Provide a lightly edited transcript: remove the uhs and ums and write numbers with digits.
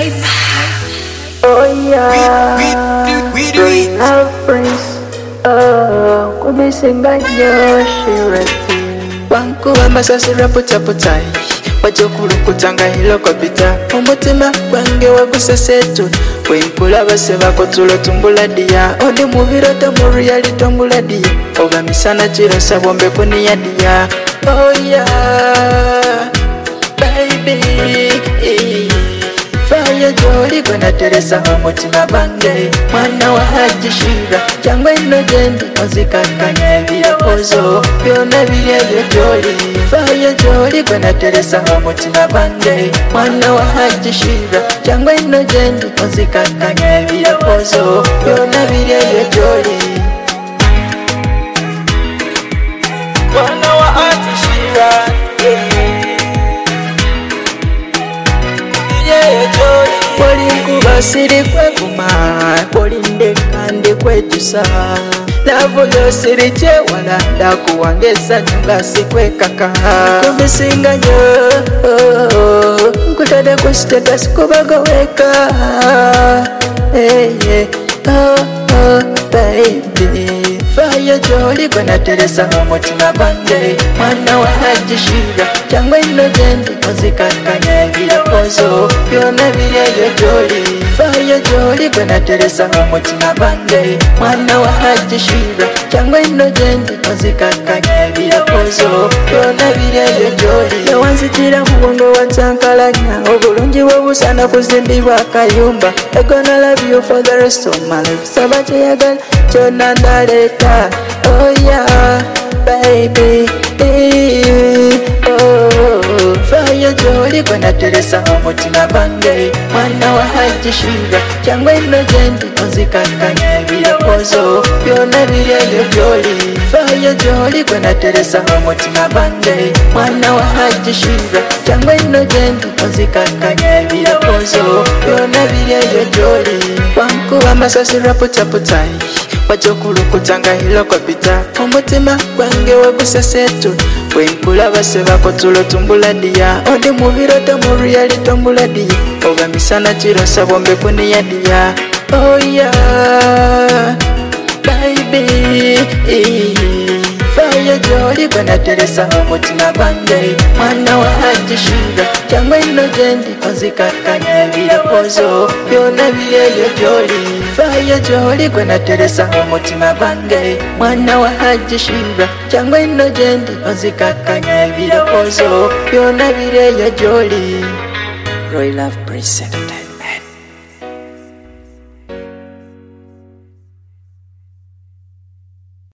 Oh yeah, Growing Love Prince. Oh, kubisinga nyoshirati wankuba masasi raputai wajokulukutanga hilo kopita umutima gwange wagusesetu wenkulaba sebako tulo tumbuladiya ondi mubirota mu reality tombuladiya oba misana kirosa bombe kuniyadiya. Oh yeah, baby, fire joli gwana teresa umutima bange mwana wa hajishira cyangwa ino gendi ozikakanya ebirokozo byona birebe joli. Fire joli gwana teresa umutima bange mwana wa hajishira cyangwa ino gendi ozikakanya ebirokozo byona birebe joli. Mwana wa hajishira Polinkuba siri kwevuma polindeka ndekwejusa lavu yosiri chewala ndakuwangesa nyunga sikwekaka kubisinga nyo nkutade ku status kubagoweka. Baby, fire joli gwana teresa umutima bange mwana wa hajishira cyangwa ino gendi ozikakanya ebirokozo byona birebe joli. Fire joli gwana teresa umutima bange mwana wa hajishira cyangwa ino gendi ozikakanya ebirokozo byona birebe joli. Yawanzitira mu bwongo wansankalanya obulungi bw'obusana kuzimbibwa akayumba. I gonna love you for the rest of my life. Saba kyeyagala kyonna ndaleta. Oh yeah, baby, oh, fire joli gwana teresa umutima bange mwana wa hajishira cyangwa ino gendi ozikakanya ebirokozo byona birebe joli. Fire joli gwana teresa umutima bange mwana wa hajishira cyangwa ino gendi ozikakanya ebirokozo byona birebe joli. Wankuba masasi raputai wajokulukutanga hilo kopita umutima gwange wagusesetu wenkulaba sebako tulo tumbuladiya ondi mubirota mu reality tombuladiya oba misana kirosa bombe kuniyadiya. Oh yeah, baby, fire joli gwana teresa umutima bange mwana wa hajishira cyangwa ino gendi ozikakanya ebirokozo byona birebe joli. Fire joli gwana teresa umutima bange mwana wa hajishira cyangwa ino gendi ozikakanya ebirokozo byona birebe joli. Roy Love Prince.